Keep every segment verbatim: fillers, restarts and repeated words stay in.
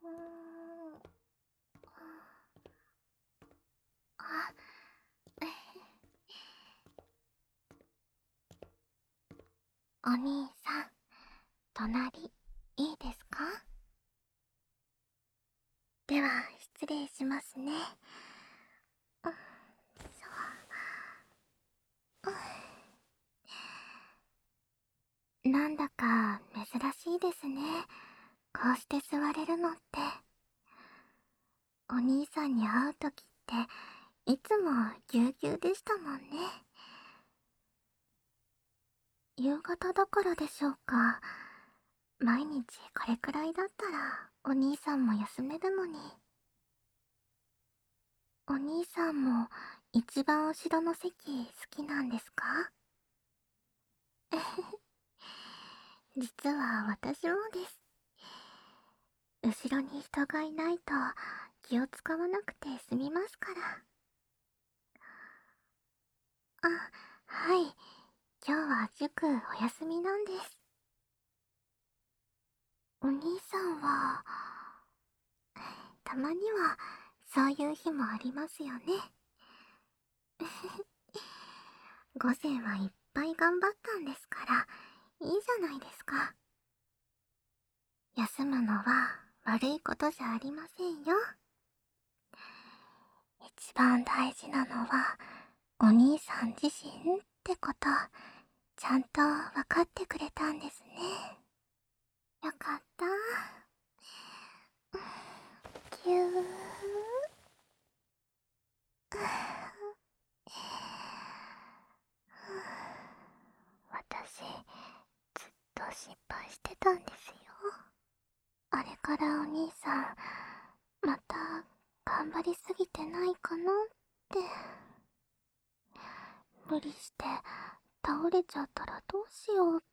あ、お兄さん、隣、いいですか？では、失礼しますね。うん、そう。なんだか珍しいですね。こうして座れるのって。お兄さんに会うときって、いつもぎゅうぎゅうでしたもんね。夕方だからでしょうか。毎日これくらいだったら、お兄さんも休めるのに。お兄さんも一番後ろの席好きなんですか？実は私もです。後ろに人がいないと気を使わなくて済みますから。あ、はい。今日は塾お休みなんです。お兄さんは、たまにはそういう日もありますよね。午前はいっぱい頑張ったんですから、いいじゃないですか。休むのは悪いことじゃありませんよ。一番大事なのは、お兄さん自身ってこと、ちゃんと分かってくれたんですね。よかった。ぎゅー。私、ずっと心配してたんですよ。あれからお兄さん、また頑張りすぎてないかなって。無理して倒れちゃったらどうしようって。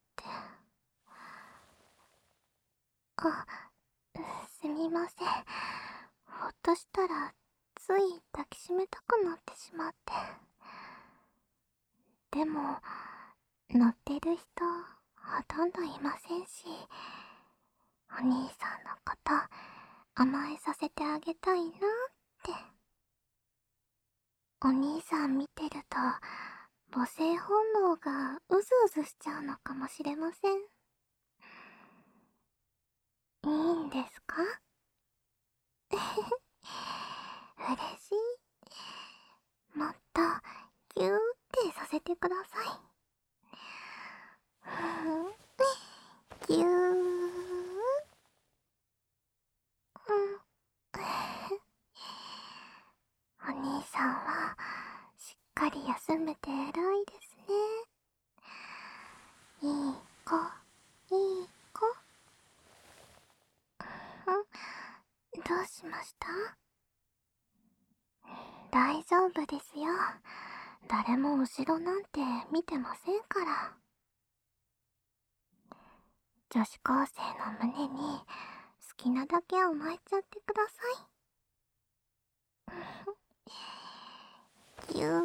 あ、すみません。ほっとしたら、つい抱きしめたくなってしまって。でも、乗ってる人、ほとんどいませんし、お兄さんのこと、甘えさせてあげたいなって。お兄さん見てると、母性本能がうずうずしちゃうのかもしれません。いいんですか？嬉しい。もっとギューってさせてください。ぎゅー。うん。お兄さんはしっかり休めて偉いですね。いい子、いい子。ん、どうしました？大丈夫ですよ。誰も後ろなんて見てませんから。女子高生の胸に好きなだけ甘えちゃってください。ぎゅー。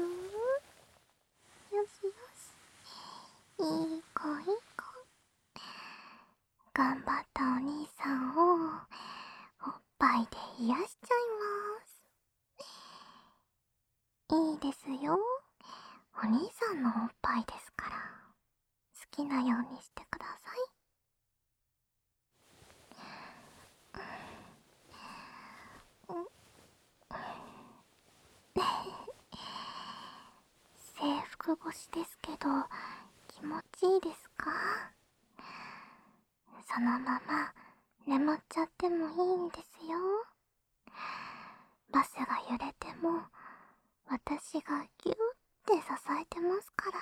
よしよし。いい子いい子。頑張ったお兄さんをおっぱいで癒しちゃいます。いいですよ。お兄さんのおっぱいですから。好きなようにしてください。制服越しですけど、気持ちいいですか？そのまま眠っちゃってもいいんですよ。バスが揺れても、私がギューって支えてますから。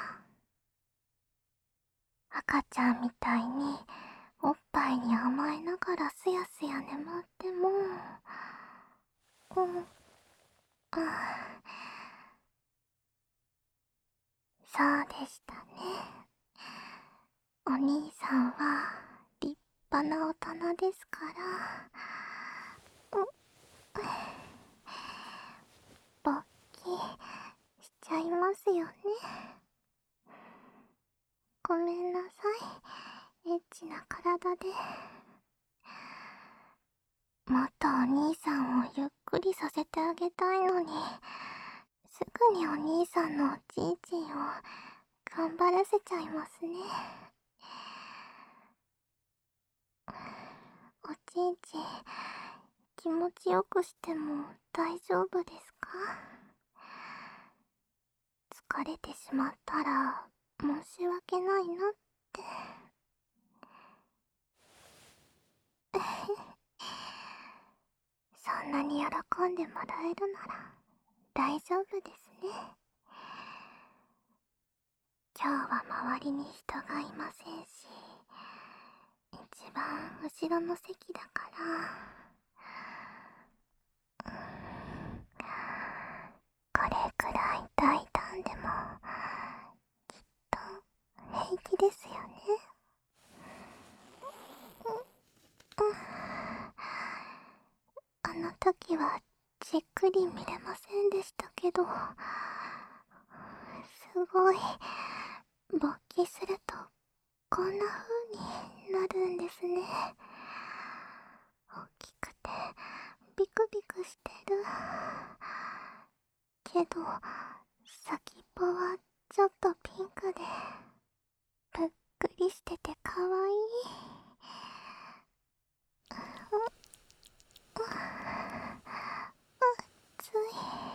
赤ちゃんみたいにおっぱいに甘えながらすやすや眠っても、うん、あ、そうでしたね。お兄さんは立派な大人ですから。うん、勃起しちゃいますよね。ごめんなさい、エッチな体で。 もっとお兄さんをゆっくりさせてあげたいのに、すぐにお兄さんのおちんちんを頑張らせちゃいますね。おちんちん、気持ちよくしても大丈夫ですか？疲れてしまったら申し訳ないなって。そんなに喜んでもらえるなら大丈夫ですね。今日は周りに人がいませんし、一番後ろの席だから、これくらい大胆でもきっと平気ですよね。あの時はじっくり見れませんでしたけど、すごい勃起するとこんな風になるんですね。大きくてビクビクしてるけど、先っぽはちょっとピンクでぷっくりしててかわいい。暑い。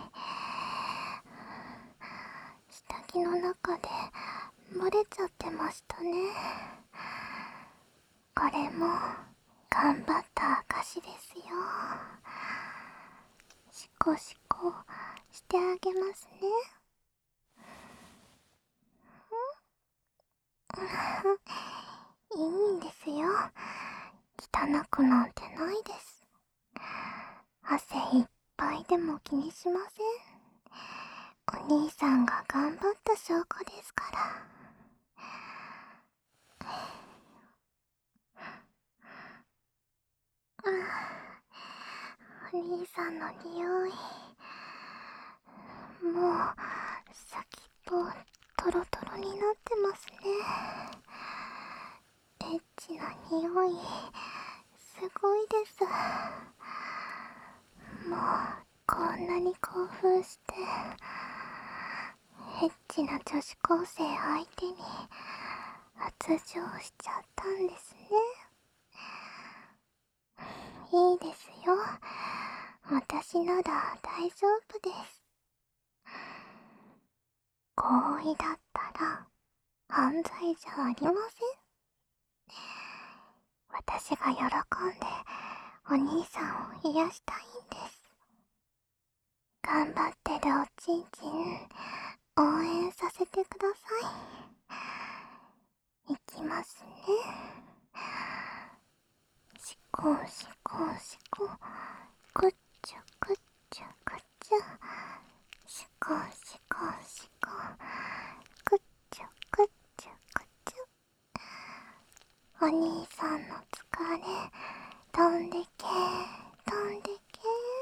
下着の中で漏れちゃってましたね。これも頑張った証ですよ。シコシコしてあげますね。いいんですよ。汚くなんてないです。汗いっぱいでも気にしません。お兄さんが頑張った証拠ですから。お兄さんの匂い、もう先っぽトロトロになってますね。エッチな匂い、すごいです。もうこんなに興奮してエッチな女子高生相手に発情しちゃったんですね。いいですよ、私なら大丈夫です。合意だったら犯罪じゃありません。私が喜んでお兄さんを癒したいんです。頑張ってるおちんちん応援させてください。いきますね。シコシコシコ、グッチュグッチュグッチュ、シコシコシコ、グッチュグッチュグッチュ。お兄さんの疲れ飛んでけ飛んでけ。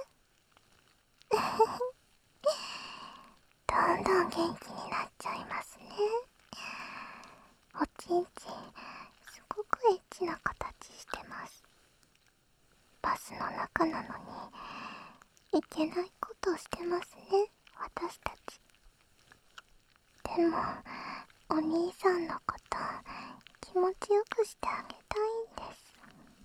どんどん元気になっちゃいますね。おちんちんすごくエッチな形してます。バスの中なのにいけないことをしてますね、私たち。でもお兄さんのこと気持ちよくしてあげたいんです。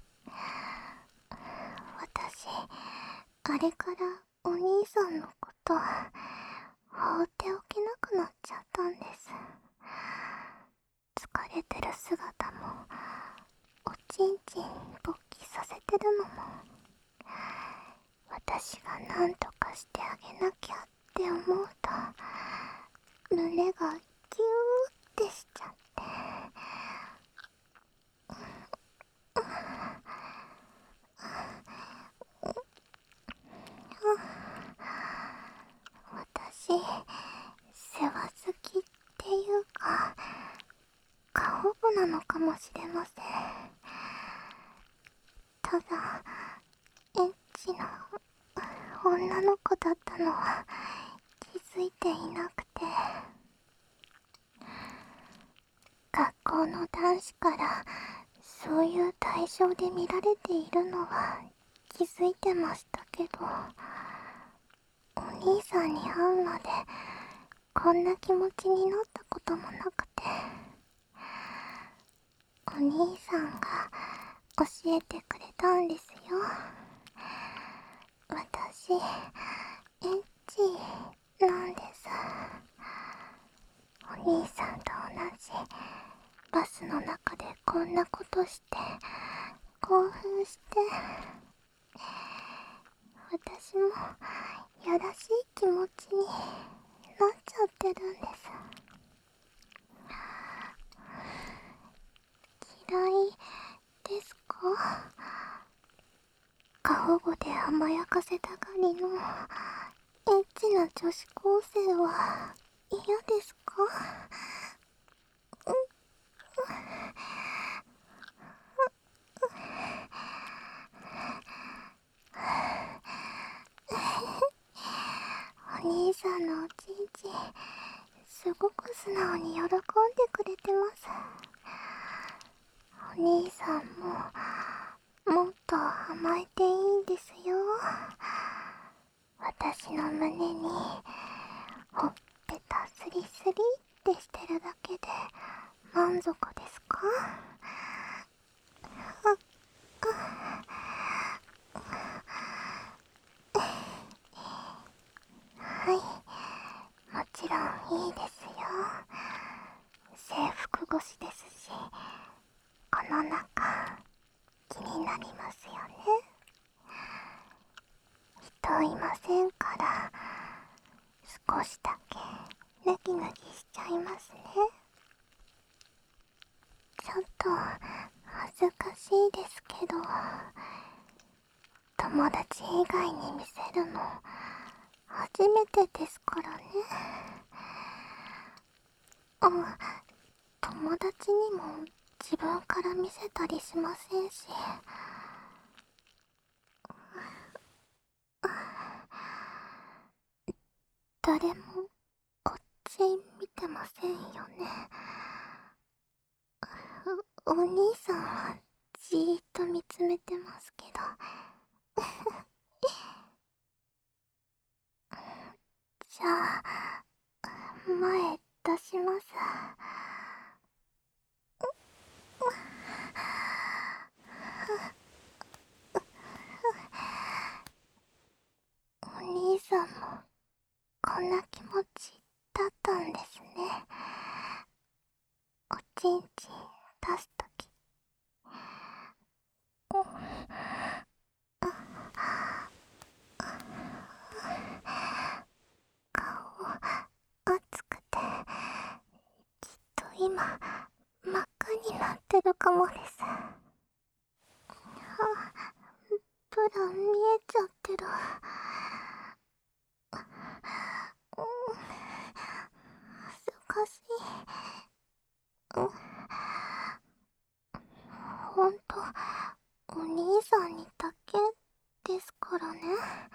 私あれからお兄さんのこと放っておけなくなっちゃったんです。疲れてる姿もおちんちん勃起させてるのも私が何とかしてあげなきゃって思うと胸がギューってしちゃって、私世話好きっていうか過保護なのかもしれません。ただエッチな女の子だったのは気づいていなくて、学校の男子からそういう対象で見られているのは気づいてましたけど、お兄さんに会うまでこんな気持ちになったこともなくて、お兄さんが教えてくれたんですよ。私、エッチなんです。お兄さんと同じバスの中でこんなことして興奮して、私もやらしい気持ちになっちゃってるんです。嫌いですか？過保護で甘やかせたがりのエッチな女子高生は嫌ですか？お兄さんのおちんちん、すごく素直に喜んでくれてます。お兄さんももっと甘えていいんですよ。私の胸にほっぺたスリスリってしてるだけで満足ですか？はい、もちろんいいですよ。制服越しですし、この中気になりますよね。人いませんから、少しだけヌキヌキしちゃいますね。ちょっと恥ずかしいですけど、友達以外に見せるの初めてですからね。あ、友達にも自分から見せたりしませんし。誰もこっち見てませんよね。お兄さんはじーっと見つめてますけど。じゃあ前出します。お兄さんもこんな気持ちだったんですね。おちんちん出すとき。顔熱くて、きっと今真っ赤になってるかもです。ブラ見えちゃってる。恥ずかしい。ほんとお兄さんにだけですからね。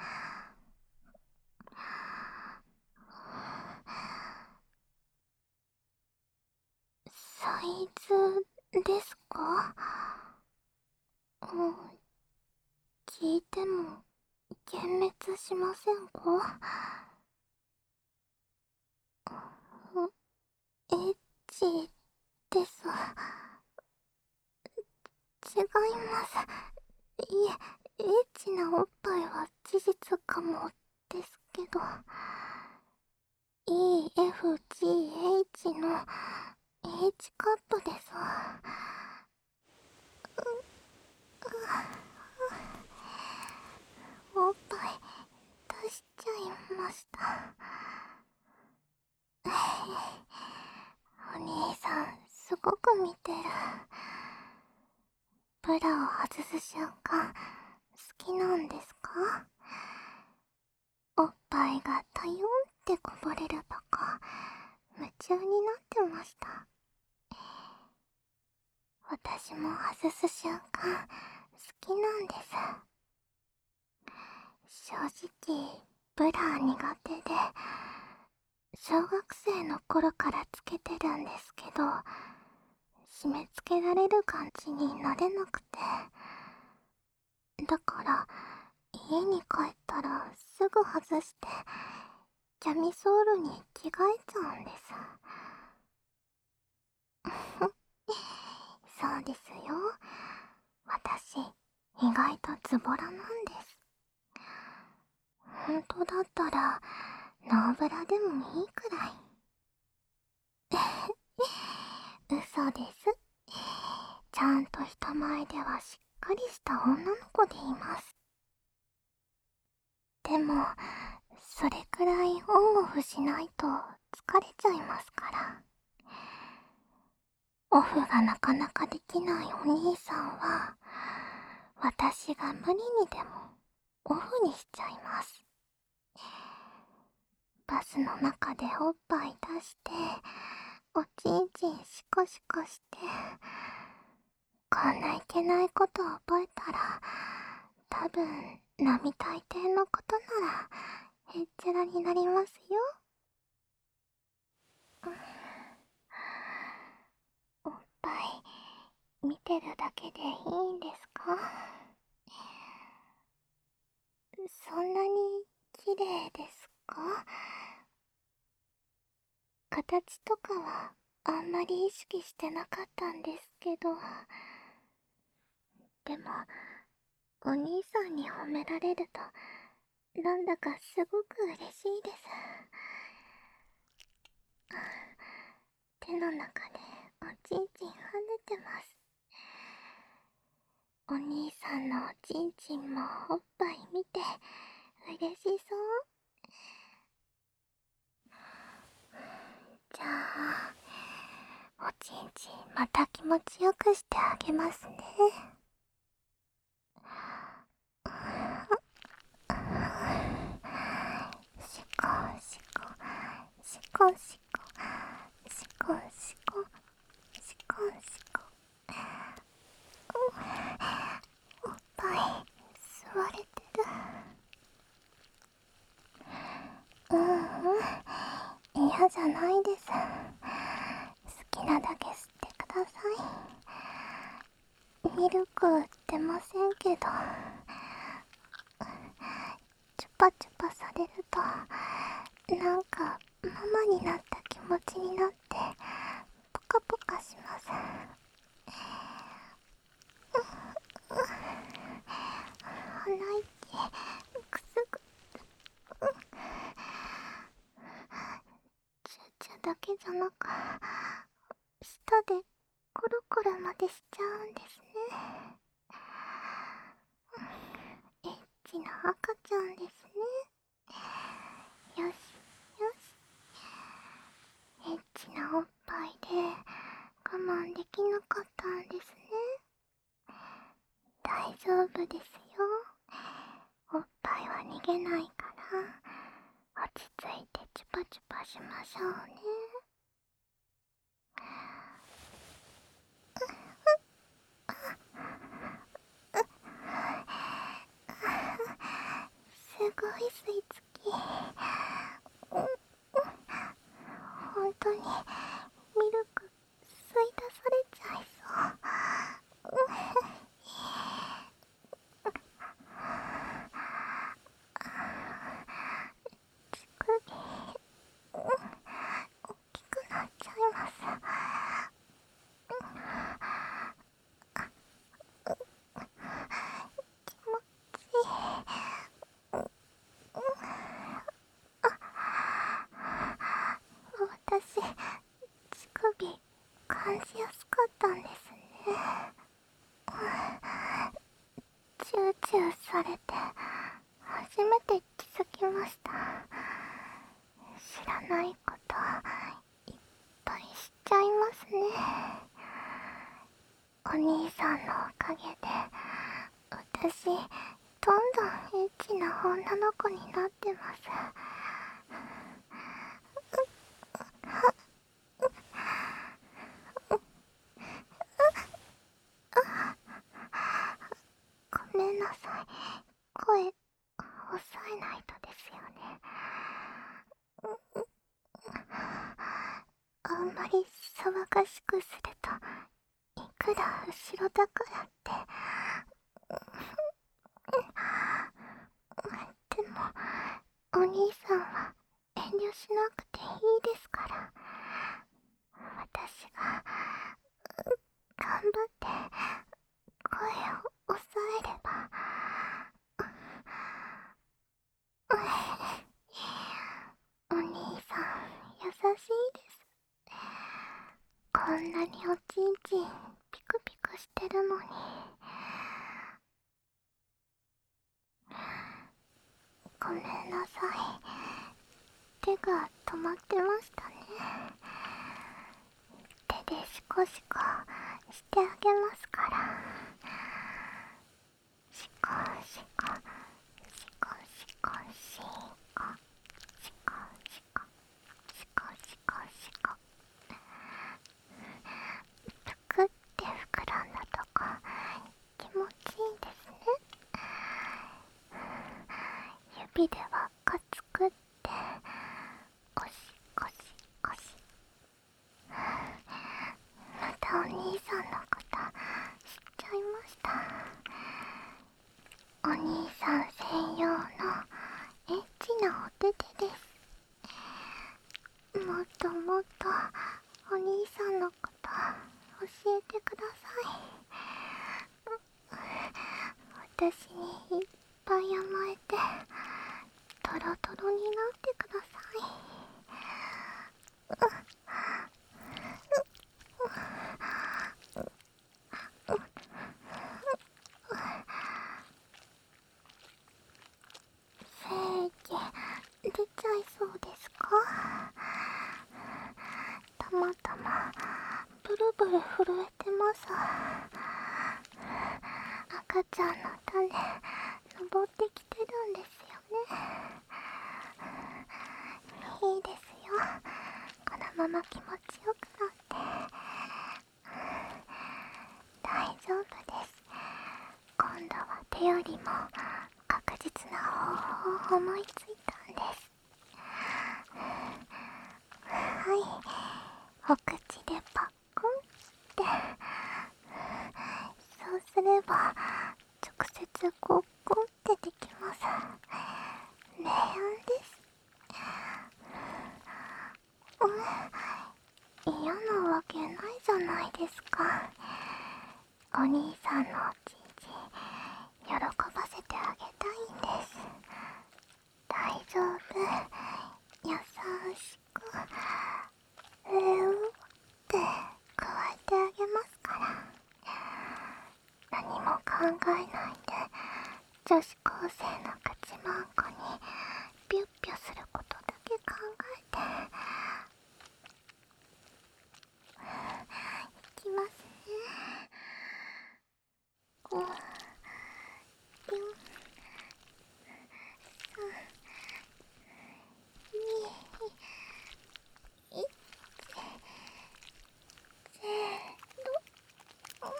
サイズですか？うん、聞いても幻滅しませんか？エッチです。違います。いえ、エッチなおっぱいは事実かもですけど、 イーエフジーエイチ の H カップです。おっぱい出しちゃいました。お兄さんすごく見てる。ブラを外す瞬間好きなんですか？おっぱいがタヨンってこぼれるとこ夢中になってました。私も外す瞬間好きなんです。正直ブラ苦手で、小学生の頃からつけてるんですけど、締め付けられる感じになれなくて、 だから家に帰ったらすぐ外してキャミソールに着替えちゃうんです。そうですよ。私、意外とズボラなんです。本当だったら、ノーブラでもいいくらい。嘘です。ちゃんと人前ではしっかりした女の子でいます。でも、それくらいオンオフしないと疲れちゃいますから。オフがなかなかできないお兄さんは、私が無理にでもオフにしちゃいます。バスの中でおっぱい出して、おちんちんシコシコして、こんないけないことを覚えたら、多分、並大抵のことなら、へっちゃらになりますよ。おっぱい、見てるだけでいいんですか？そんなに綺麗ですか？形とかはあんまり意識してなかったんですけど、でもお兄さんに褒められるとなんだかすごく嬉しいです。手の中でおちんちん跳ねてます。お兄さんのおちんちんもおっぱい見て嬉しそう。じゃあおちんちんまた気持ちよくしてあげますね。しこしこしこしこしこしこしこしこ。おっぱい吸われてる。うんうん、嫌じゃないです。好きなだけ吸ってください。ミルク売ってませんけど、チュパチュパされるとなんかママになった気持ちになってポカポカします。鼻息くすぐチューチューだけじゃなく舌でコロコロまでしちゃうんですね。エッチな赤ちゃんですね。よしよし。エッチなおっぱいで我慢できなかったんですね。大丈夫ですよ。おっぱいは逃げないから落ち着いてチュパチュパしましょうね。すごい吸い付き。本当にミルク吸い出されちゃいそう。乳首大きくなっちゃいます。気持ちいい。私、乳首感じやすかったんですね。チューチューされて初めて気づきました。知らないこといっぱい知っちゃいますね。お兄さんのおかげで私どんどんエッチな女の子になってます。ごめんなさい、声抑えないとですよね。あんまり騒がしくするといくら後ろだからってお兄さんは遠慮しなくていいですから。私が頑張って声を抑えれば。お兄さん優しいです。こんなにおちんちんピクピクしてるのに。ごめんなさい。手が止まってましたね。手でシコシコしてあげますから。シコシコシコシコシコシコシコシコシコシコ。ぷくって膨らんだとこ気持ちいいですね。指で輪っか作ってゴシゴシゴシ。またお兄さんのこと知っちゃいました。お兄さん専用のエッチなお手手です。もっともっとお兄さんのこと教えてください。私にいっぱい甘えてトロトロになってください。精液出ちゃいそうですか？たまたまブルブル震えてます。赤ちゃんの種登ってきてるんですよね。いいですよ、このまま気持ちよくなって。大丈夫です。今度は手よりも確実な方法を思いついたんです。はい、お口でパックンって。そうすれば直接ゴッゴンってできます。明暗です。うん、嫌なわけないじゃないですか。お兄さんのおちんちん喜ばせてあげたいんです。大丈夫、優しくうーって加えてあげますから。何も考えないで女子高生の口まんこにピュッピュすることだけ考えて。いきますね。ご、よん、さん、に、いち、ゼロ。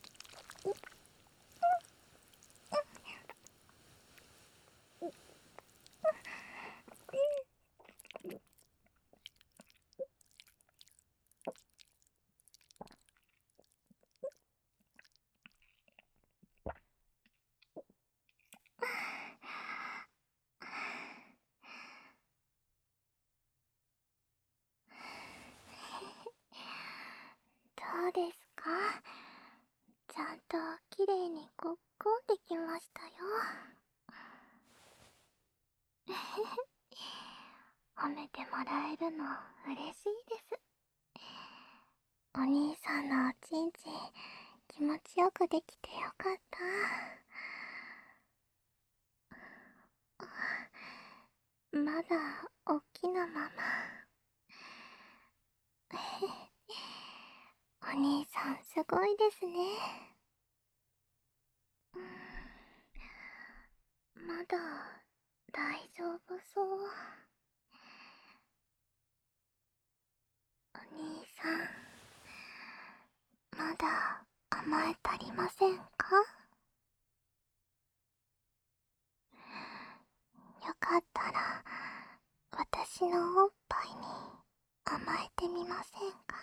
どうですか？ちゃんときれいにゴッゴンできましたよ。褒めてもらえるの嬉しいです。お兄さんのおちんちん気持ちよくできてよかった。まだおっきなまま。お兄さんすごいですね。まだ大丈夫そう。お兄さん、まだ甘え足りませんか？よかったら私のおっぱいに甘えてみませんか？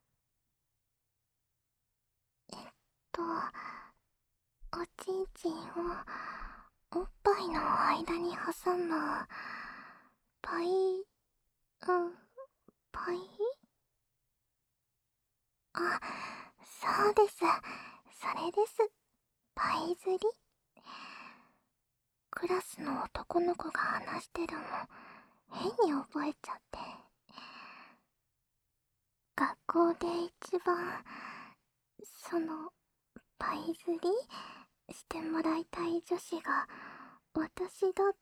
えっとおちんちんをおっぱいの間に挟むパイ、うん、パイあ、そうです。それです。パイ釣り。クラスの男の子が話してるの、変に覚えちゃって。学校で一番、その、パイ釣りしてもらいたい女子が、私だって。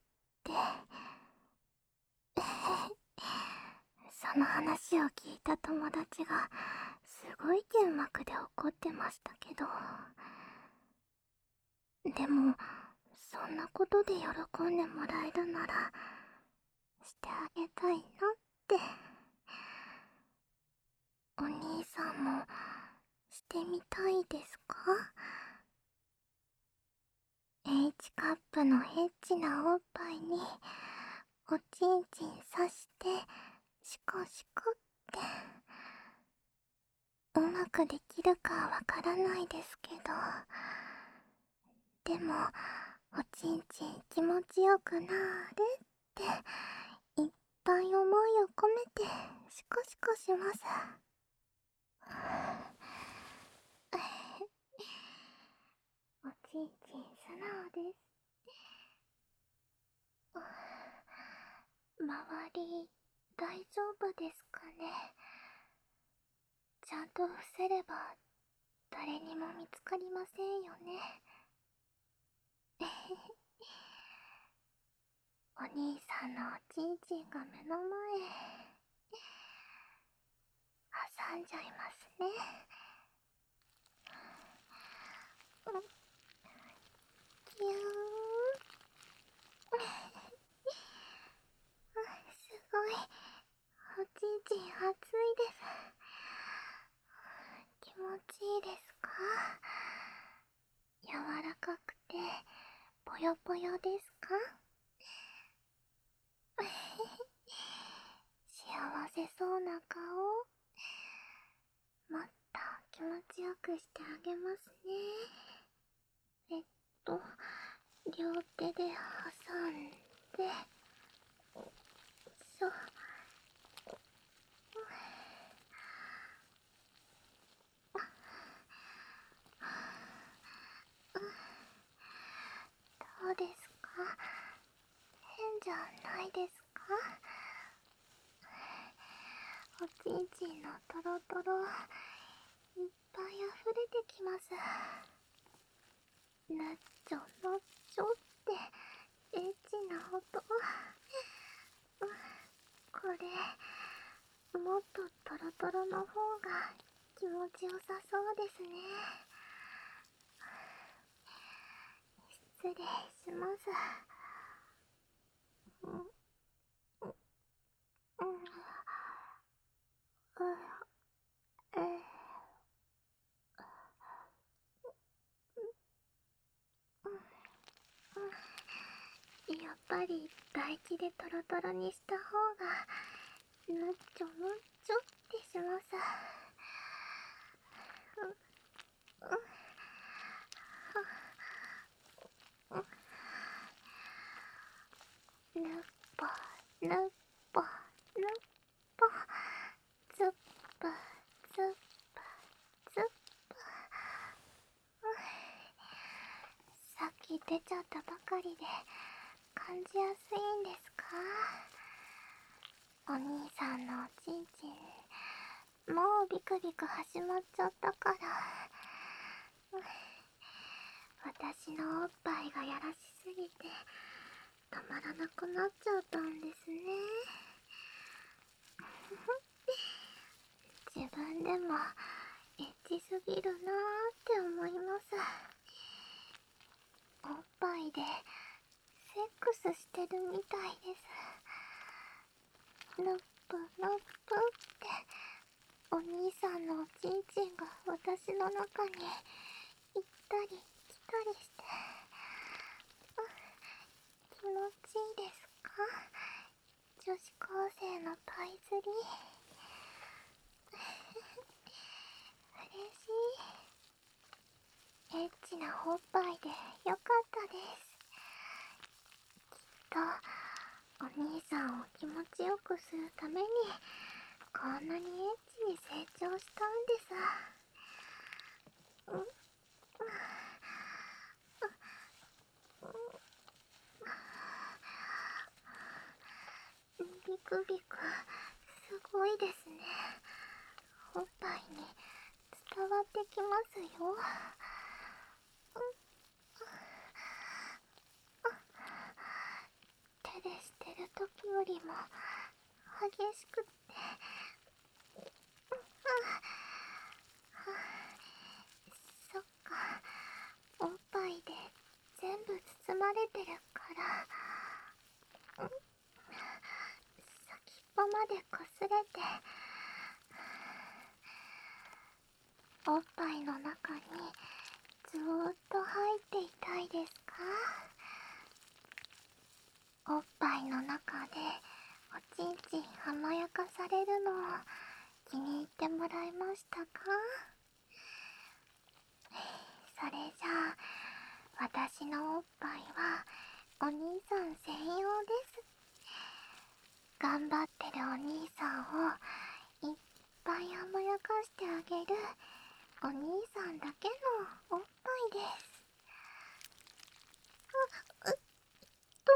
その話を聞いた友達が、すごい剣幕で怒ってましたけど。でも、そんなことで喜んでもらえるなら、してあげたいなって。お兄さんも、してみたいですか？ H カップのエッチなおっぱいに、おちんちん刺して、シコシコって。うまくできるかわからないですけど、でも、おちんちん気持ちよくなーれって、いっぱい思いを込めて、シコシコします。おちんちん素直です。周り、大丈夫ですかね。ちゃんと伏せれば、誰にも見つかりませんよね。お兄さんのおちんちんが目の前、挟んじゃいますね。キューン。すごい、おちんちん熱いです。気持ちいいですか？柔らかくて、ぽよぽよですか？幸せそうな顔、もっと気持ちよくしてあげますね。えっと、両手で挟んで、そう。どうですか？変じゃないですか？おちんちんのトロトロ、いっぱい溢れてきます。なっちょのっちょってエッチな音。これ、もっとトロトロの方が気持ちよさそうですね。失礼します。うん、うん、うん、えー、やっぱり唾液でトロトロにした方がぬっちょぬっちょってします。ぬっぽぬっぽぬっぽ、つっぷつっぷつっぷ。さっき出ちゃったばかりで感じやすいんですか？お兄さんのおちんちん、もうビクビク始まっちゃったから。私のおっぱいがやらしすぎてたまらなくなっちゃったんですね。自分でもエッチすぎるなーって思います。おっぱいでセックスしてるみたいです。ぬっぷぬっぷってお兄さんのおちんちんが私の中に行ったり来たりして、気持ちいいですか？女子高生のパイ釣り。嬉しい。エッチなおっぱいでよかったです。きっとお兄さんを気持ちよくするためにこんなにエッチに成長したんです。ビクビクすごいですね。おっぱいに伝わってきますよ。手でしてる時よりも激しくって、そっか、おっぱいで全部包まれてるから先っぽまでこすれて、おっぱいの中にずーっと入っていたいですか？おっぱいの中でおちんちん甘やかされるのを気に入ってもらえましたか？それじゃあ私のおっぱいはお兄さん専用です。頑張ってるお兄さんをいっぱい甘やかしてあげるお兄さんだけのおっぱいです。あ、うっと、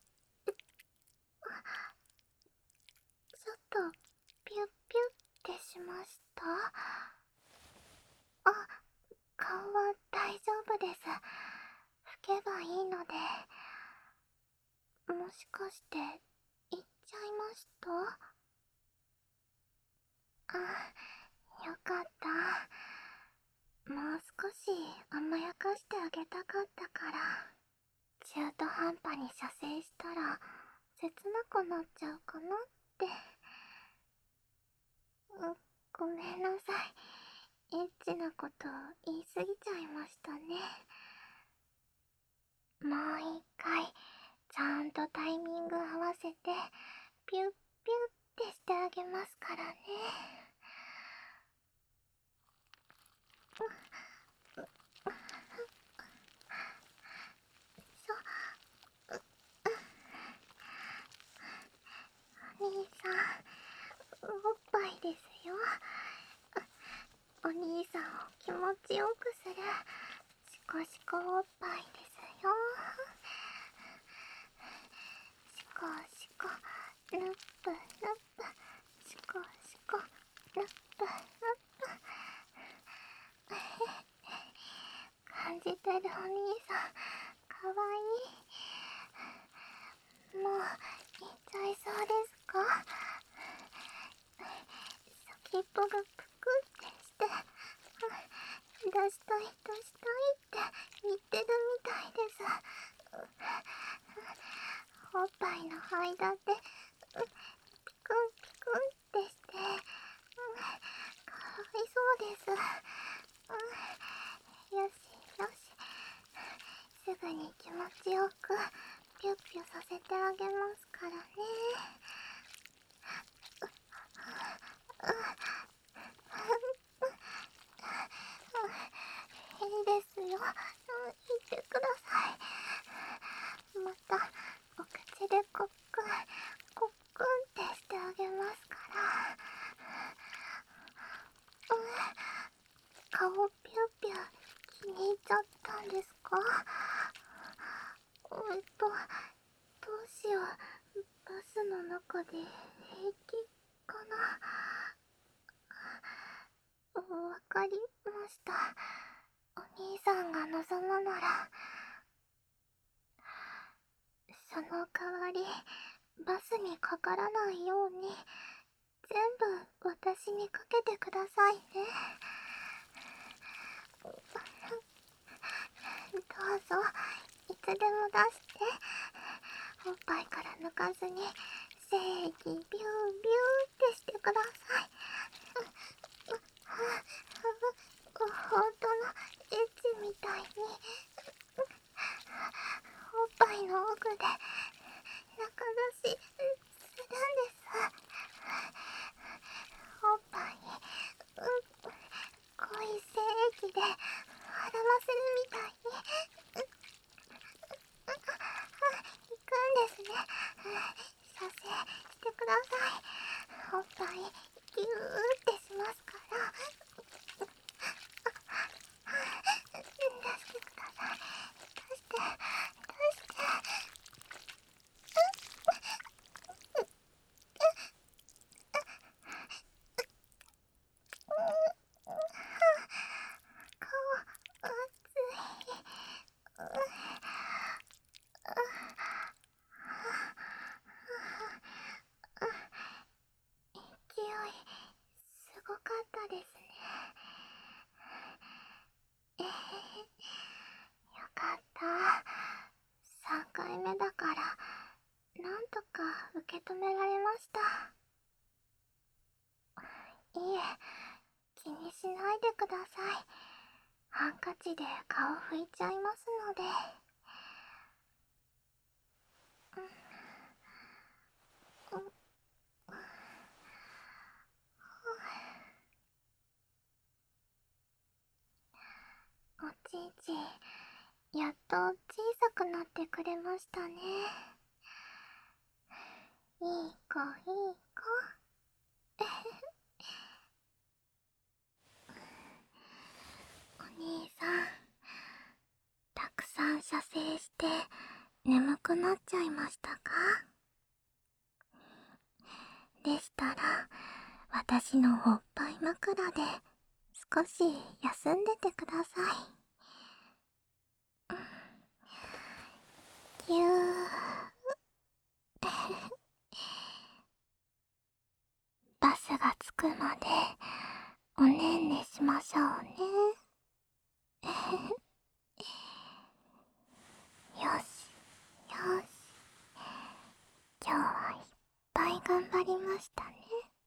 ちょっとピュッピュッってしました。あ、顔は大丈夫です。拭けばいいので。もしかして言っちゃいました？あ、よかった。もう少し甘やかしてあげたかったから。中途半端に射精したら切なくなっちゃうかなって。うごめんなさい。エッチなこと言い過ぎちゃいましたね。もう一回ちゃんとタイミング合わせてピュッピュッってしてあげますからね。そ、お兄さん、おっぱいですよ。お兄さんを気持ちよくするシコシコおっぱいですよ。シコシコ、ルップルップ、シコシコ、ルップルップ。感じてるお兄さん、かわいい。もう、いっちゃいそうですか？先っぽがぷくってして、出したい出したいって言ってるみたいです。おっぱいの間で、ピクンピクンってして、かわいそうです。よしよし、すぐに気持ちよくピュッピュさせてあげますからね。いいですよ、言ってください。またお口でコックンコックンってしてあげますから。顔ピュッピュ気に入っちゃったんですか？えっと、どうしよう。バスの中で平気かな。わかりました。お兄さんが望むなら。その代わりバスにかからないように全部私にかけてくださいね。どうぞ、いつでも出して。おっぱいから抜かずに正義ビュービューってしてください。本当のエッチみたいにおっぱいの奥で中出しするんです。おっぱいに、うん、濃い精液で洗わせるみたいに、うん、行くんですね。 受け止められました。いえ、気にしないでください。ハンカチで顔拭いちゃいますので。うん、おちいち、やっと小さくなってくれましたね。いい子いい子。お兄さん、たくさん射精して眠くなっちゃいましたか？でしたら、私のおっぱい枕で少し休んでてください。ぎゅー。バスが着くまでおねんねしましょうね。よしよし、今日はいっぱい頑張りましたね。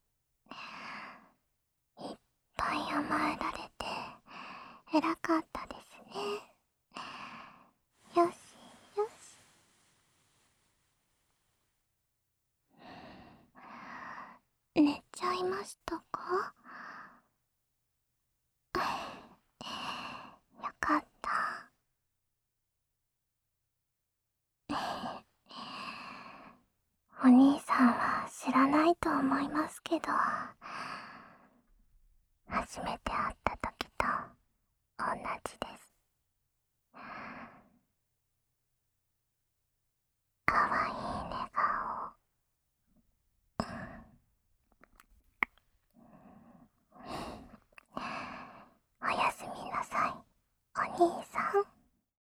いっぱい甘えられて偉かったですね。よしよし。寝ちゃいましたか？よかった。お兄さんは知らないと思いますけど、初めて会った時と同じです。かわいい寝顔。おやすみなさい、お兄さん。